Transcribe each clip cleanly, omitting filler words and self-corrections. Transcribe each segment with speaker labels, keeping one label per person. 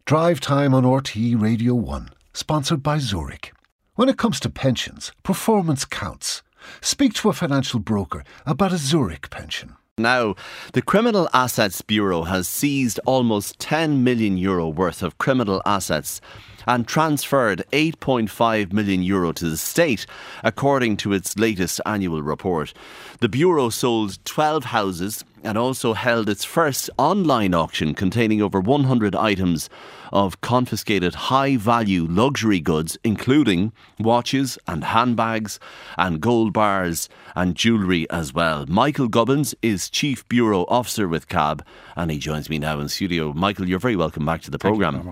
Speaker 1: Drive Time on RTE Radio 1, sponsored by Zurich. When it comes to pensions, performance counts. Speak to a financial broker about a Zurich pension.
Speaker 2: Now, the Criminal Assets Bureau has seized almost €10 million worth of criminal assets and transferred €8.5 million to the state, according to its latest annual report. The Bureau sold 12 houses and also held its first online auction containing over 100 items of confiscated high-value luxury goods, including watches and handbags and gold bars and jewellery as well. Michael Gubbins is Chief Bureau Officer with CAB, and he joins me now in studio. Michael, you're very welcome back to the programme.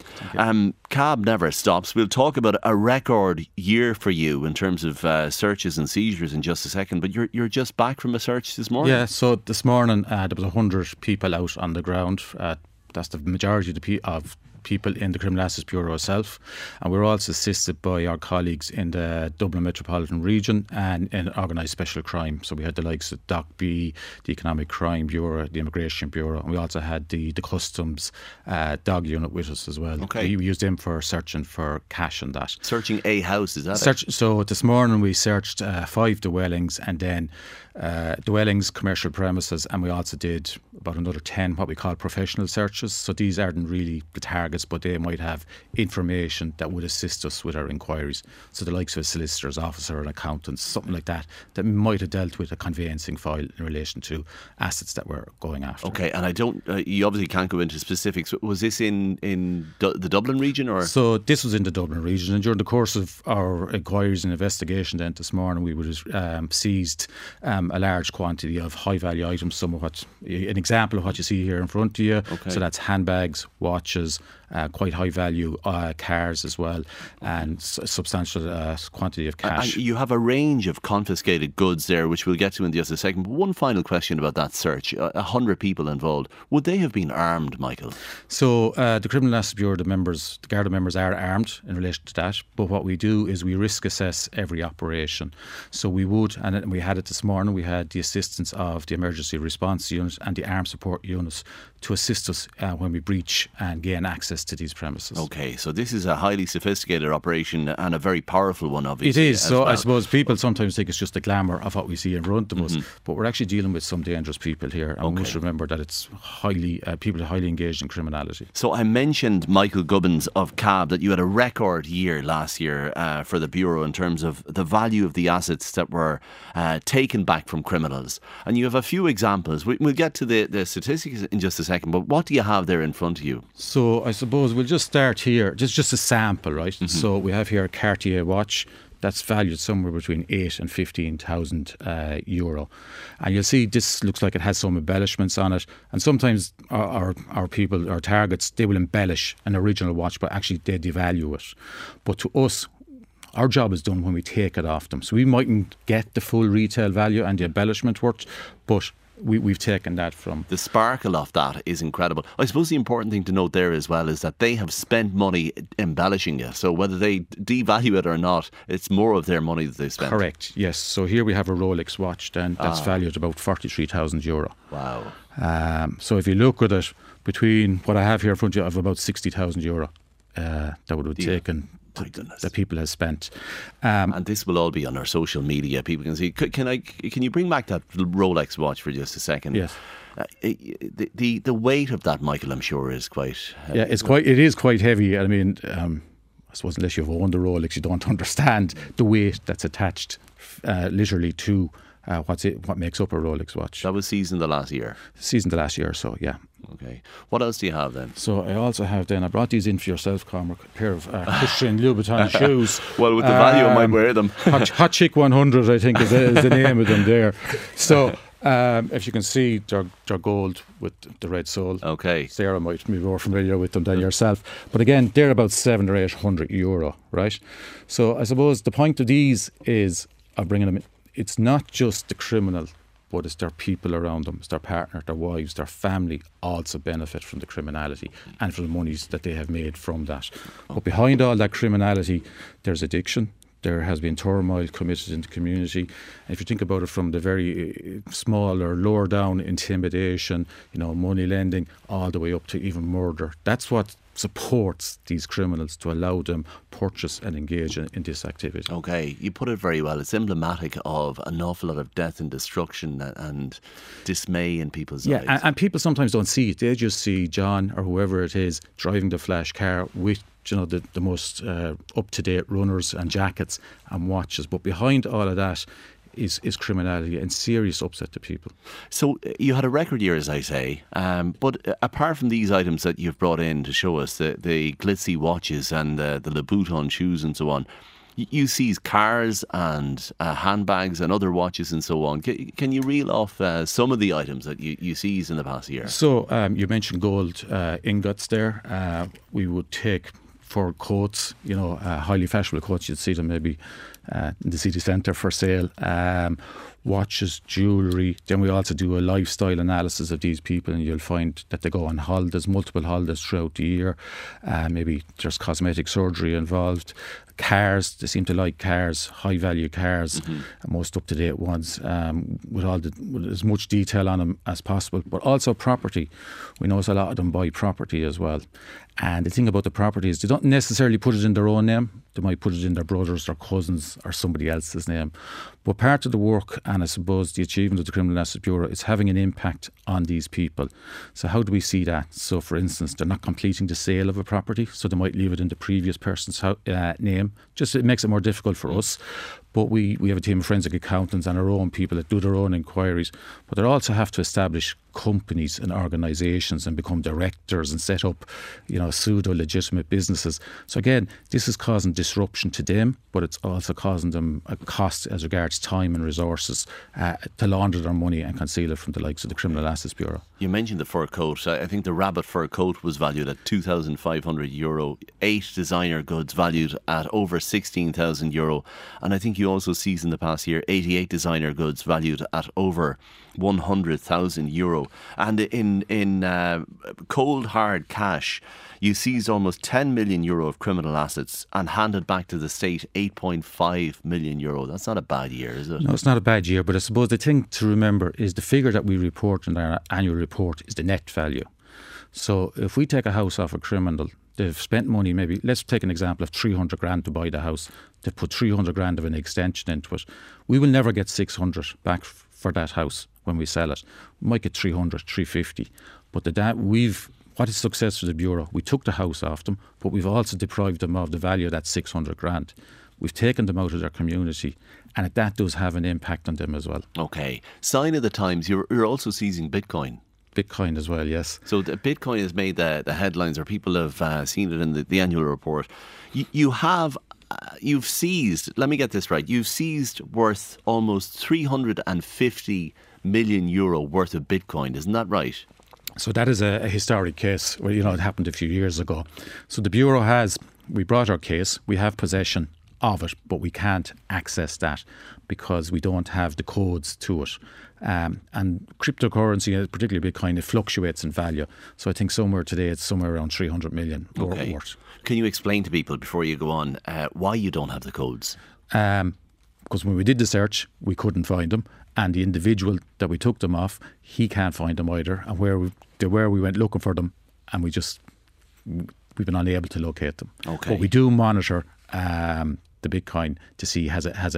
Speaker 2: CAB never stops. We'll talk about a record year for you in terms of searches and seizures in just a second, but you're just back from a search this morning?
Speaker 3: Yeah, so this morning there was 100 people out on the ground. That's the majority of people in the Criminal Assets Bureau itself, and we're also assisted by our colleagues in the Dublin Metropolitan Region and in organised special crime. So we had the likes of DOCB, the Economic Crime Bureau, the Immigration Bureau, and we also had the Customs dog unit with us as well.
Speaker 2: Okay.
Speaker 3: We used them for searching for cash and that.
Speaker 2: Searching a house, is that
Speaker 3: So this morning we searched 5 dwellings and then dwellings, commercial premises, and we also did about another 10 what we call professional searches. So these aren't really the targets, but they might have information that would assist us with our inquiries. So the likes of a solicitor's officer, an accountant, something like that might have dealt with a conveyancing file in relation to assets that we're going after.
Speaker 2: Okay, and I don't, you obviously can't go into specifics. Was this in the Dublin region, or? So
Speaker 3: this was in the Dublin region, and during the course of our inquiries and investigation then this morning, we would have seized a large quantity of high value items, some of what, an example of what you see here in front of you.
Speaker 2: Okay.
Speaker 3: So that's handbags, watches, quite high value cars as well, and substantial quantity of cash.
Speaker 2: And you have a range of confiscated goods there, which we'll get to in just a second. But one final question about that search. 100 people involved. Would they have been armed, Michael?
Speaker 3: So the Criminal Assets Bureau, the Garda members are armed in relation to that. But what we do is we risk assess every operation. So we would, and we had it this morning, we had the assistance of the Emergency Response Unit and the Armed Support Units to assist us when we breach and gain access to these premises.
Speaker 2: Okay, so this is a highly sophisticated operation and a very powerful one, obviously.
Speaker 3: It is. So well, I suppose people sometimes think it's just the glamour of what we see in front of us, but we're actually dealing with some dangerous people here, and we must remember that it's people are highly engaged in criminality.
Speaker 2: So I mentioned, Michael Gubbins of CAB, that you had a record year last year for the Bureau in terms of the value of the assets that were taken back from criminals, and you have a few examples. We'll get to the statistics in just a second, but what do you have there in front of you?
Speaker 3: So I suppose we'll just start here, just a sample, right? So we have here a Cartier watch that's valued somewhere between 8,000 and 15,000 euro, and you'll see this looks like it has some embellishments on it, and sometimes our people, our targets, they will embellish an original watch, but actually they devalue it. But to us, our job is done when we take it off them. So we mightn't get the full retail value and the embellishment worth, but we've taken that from.
Speaker 2: The sparkle of that is incredible. I suppose the important thing to note there as well is that they have spent money embellishing it. So whether they devalue it or not, it's more of their money that they've spent.
Speaker 3: Correct, yes. So here we have a Rolex watch then that's valued at about 43,000 euro.
Speaker 2: Wow.
Speaker 3: So if you look at it, between what I have here in front of you of about 60,000 euro, that would have taken that people have spent,
Speaker 2: and this will all be on our social media. People can see. Can you bring back that Rolex watch for just a second?
Speaker 3: Yes.
Speaker 2: The weight of that, Michael, I'm sure is quite heavy.
Speaker 3: Yeah, it is quite heavy. I mean, I suppose unless you've owned a Rolex, you don't understand the weight that's attached, literally to what makes up a Rolex watch.
Speaker 2: That was seasoned the last year.
Speaker 3: Or so, yeah.
Speaker 2: Okay. What else do you have then?
Speaker 3: So I also have then, I brought these in for yourself, Cormac, a pair of Christian Louboutin shoes.
Speaker 2: Well, with the value I might wear them.
Speaker 3: Hot Chick 100, I think, is the name of them there. So if you can see, they're gold with the red sole.
Speaker 2: Okay.
Speaker 3: Sarah might be more familiar with them than yourself. But again, they're about 700 or 800 euro, right? So I suppose the point of these is of bringing them in. It's not just the criminal, but it's their people around them, it's their partner, their wives, their family also benefit from the criminality and from the monies that they have made from that. But behind all that criminality, there's addiction. There has been turmoil committed in the community. And if you think about it from the very small or lower down intimidation, money lending, all the way up to even murder. That's what supports these criminals to allow them purchase and engage in this activity.
Speaker 2: Okay, you put it very well. It's emblematic of an awful lot of death and destruction and dismay in people's lives.
Speaker 3: Yeah, and people sometimes don't see it. They just see John or whoever it is driving the flash car with the most up-to-date runners and jackets and watches. But behind all of that is criminality and serious upset to people.
Speaker 2: So you had a record year, as I say, but apart from these items that you've brought in to show us, the glitzy watches and the Louboutin shoes and so on, you seize cars and handbags and other watches and so on. Can you reel off some of the items that you seized in the past year?
Speaker 3: So you mentioned gold ingots there. We would take for coats, highly fashionable coats. You'd see them maybe in the city centre for sale. Watches, jewellery. Then we also do a lifestyle analysis of these people, and you'll find that they go on holidays, multiple holidays throughout the year. Maybe there's cosmetic surgery involved. Cars, they seem to like cars, high value cars, most up to date ones, with as much detail on them as possible. But also property. We notice a lot of them buy property as well. And the thing about the property is they don't necessarily put it in their own name. They might put it in their brother's, their cousin's, or somebody else's name. But part of the work, and I suppose the achievement of the Criminal Assets Bureau, is having an impact on these people. So how do we see that? So for instance, they're not completing the sale of a property, so they might leave it in the previous person's name. Just it makes it more difficult for us. But we have a team of forensic accountants and our own people that do their own inquiries. But they also have to establish companies and organisations and become directors and set up, pseudo-legitimate businesses. So again, this is causing disruption to them, but it's also causing them a cost as regards time and resources to launder their money and conceal it from the likes of the Criminal Assets Bureau.
Speaker 2: You mentioned the fur coat. I think the rabbit fur coat was valued at €2,500. 8 designer goods valued at over €16,000. And I think you also seized in the past year 88 designer goods valued at over €100,000. And in cold hard cash, you seized almost €10 million of criminal assets and handed back to the state €8.5 million. That's not a bad year, is it?
Speaker 3: No, it's not a bad year, but I suppose the thing to remember is the figure that we report in our annual report is the net value. So if we take a house off a criminal, they've spent money, maybe, let's take an example of 300 grand to buy the house. They've put 300 grand of an extension into it. We will never get 600 back for that house when we sell it. We might get 300, 350. But what is success for the Bureau? We took the house off them, but we've also deprived them of the value of that 600 grand. We've taken them out of their community, and that does have an impact on them as well.
Speaker 2: Okay. Sign of the times, you're also seizing Bitcoin.
Speaker 3: Bitcoin as well, yes.
Speaker 2: So the Bitcoin has made the headlines, or people have seen it in the annual report. You've seized, let me get this right, you've seized worth almost €350 million worth of Bitcoin, isn't that right?
Speaker 3: So that is a historic case. Well, it happened a few years ago. So the Bureau we brought our case, we have possession of it, but we can't access that because we don't have the codes to it. And cryptocurrency, particularly Bitcoin, it fluctuates in value. So I think today it's somewhere around 300 million worth.
Speaker 2: Can you explain to people before you go on why you don't have the codes?
Speaker 3: Because when we did the search, we couldn't find them. And the individual that we took them off, he can't find them either. And where we went looking for them, and we've been unable to locate them.
Speaker 2: Okay.
Speaker 3: But we do monitor the Bitcoin to see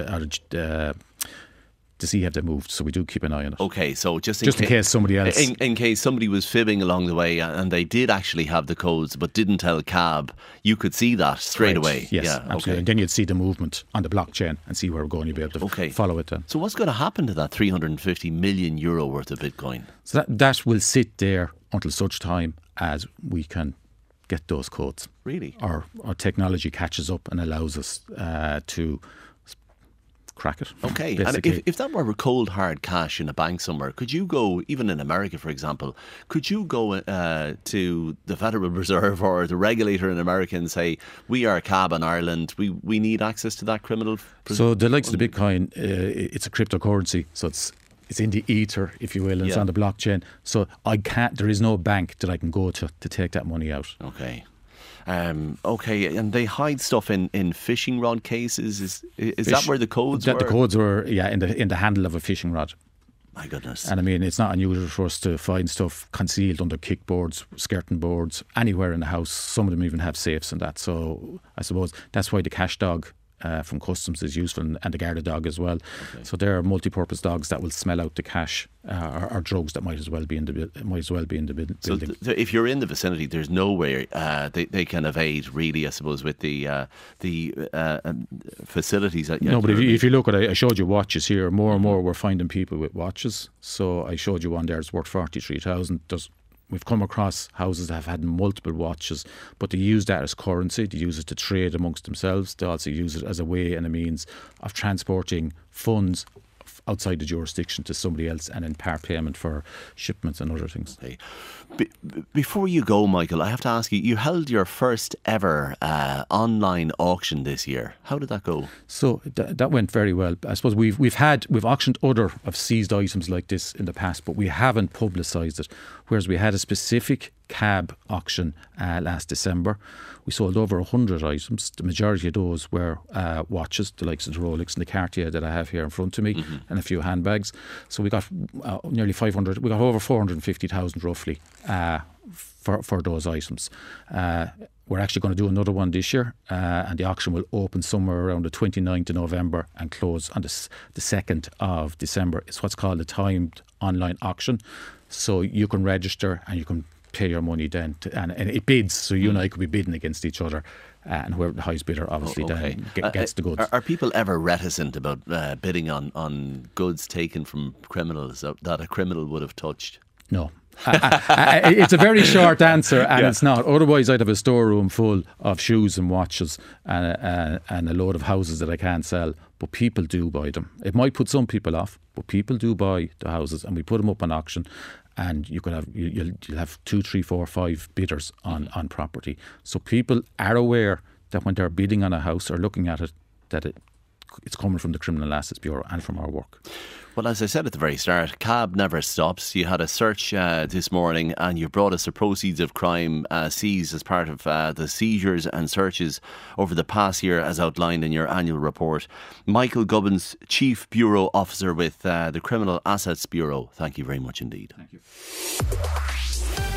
Speaker 3: to see have they moved. So we do keep an eye on it.
Speaker 2: Okay, so just
Speaker 3: in case somebody else,
Speaker 2: in case somebody was fibbing along the way and they did actually have the codes but didn't tell CAB, you could see that straight away.
Speaker 3: Yes,
Speaker 2: yeah,
Speaker 3: absolutely.
Speaker 2: Okay.
Speaker 3: And then you'd see the movement on the blockchain and see where we're going. You'd be able to follow it then.
Speaker 2: So what's going to happen to that €350 million worth of Bitcoin?
Speaker 3: So that will sit there until such time as we can get those codes.
Speaker 2: Really?
Speaker 3: Our technology catches up and allows us to crack it.
Speaker 2: Okay,
Speaker 3: basically.
Speaker 2: And if that were cold hard cash in a bank somewhere, could you go, even in America for example, could you go to the Federal Reserve or the regulator in America and say, we are CAB in Ireland, we need access to that criminal?
Speaker 3: So the likes of the Bitcoin, it's a cryptocurrency, so it's in the ether, if you will, and it's on the blockchain. So there is no bank that I can go to take that money out.
Speaker 2: Okay. Okay, and they hide stuff in fishing rod cases. Is that where the codes were?
Speaker 3: The codes were, in the handle of a fishing rod.
Speaker 2: My goodness.
Speaker 3: And I mean, it's not unusual for us to find stuff concealed under kickboards, skirting boards, anywhere in the house. Some of them even have safes and that. So I suppose that's why the cash dog from Customs is useful, and the Garda dog as well. Okay. So there are multi-purpose dogs that will smell out the cash or drugs that might as well be in the building.
Speaker 2: So if you're in the vicinity, there's no way they can evade, really, I suppose, with the facilities. That
Speaker 3: no, but if you look at it, I showed you watches here. More and more we're finding people with watches. So I showed you one there. It's worth 43,000. We've come across houses that have had multiple watches, but they use that as currency. They use it to trade amongst themselves. They also use it as a way and a means of transporting funds outside the jurisdiction to somebody else, and in part payment for shipments and other things.
Speaker 2: Okay. Before you go, Michael, I have to ask you, you held your first ever online auction this year. How did that go?
Speaker 3: So that went very well. I suppose we've auctioned other of seized items like this in the past, but we haven't publicised it. Whereas we had a specific cab auction last December. We sold over 100 items. The majority of those were watches, the likes of the Rolex and the Cartier that I have here in front of me, and a few handbags. So we got nearly 500. We got over 450,000 roughly for those items. We're actually going to do another one this year, and the auction will open somewhere around the 29th of November and close on the 2nd of December. It's what's called a timed online auction. So you can register and you can pay your money then, and it bids. So you and I could be bidding against each other, and whoever the highest bidder obviously then gets the goods.
Speaker 2: Are people ever reticent about bidding on goods taken from criminals that a criminal would have touched?
Speaker 3: No. It's a very short answer, and it's not. Otherwise I'd have a storeroom full of shoes and watches and a load of houses that I can't sell. But people do buy them. It might put some people off, but people do buy the houses, and we put them up on auction, and you'll have 2, 3, 4, 5 bidders on property. So people are aware that when they're bidding on a house or looking at it, that it's coming from the Criminal Assets Bureau and from our work.
Speaker 2: Well, as I said at the very start, CAB never stops. You had a search this morning, and you brought us the proceeds of crime seized as part of the seizures and searches over the past year, as outlined in your annual report. Michael Gubbins, Chief Bureau Officer with the Criminal Assets Bureau. Thank you very much indeed.
Speaker 3: Thank you.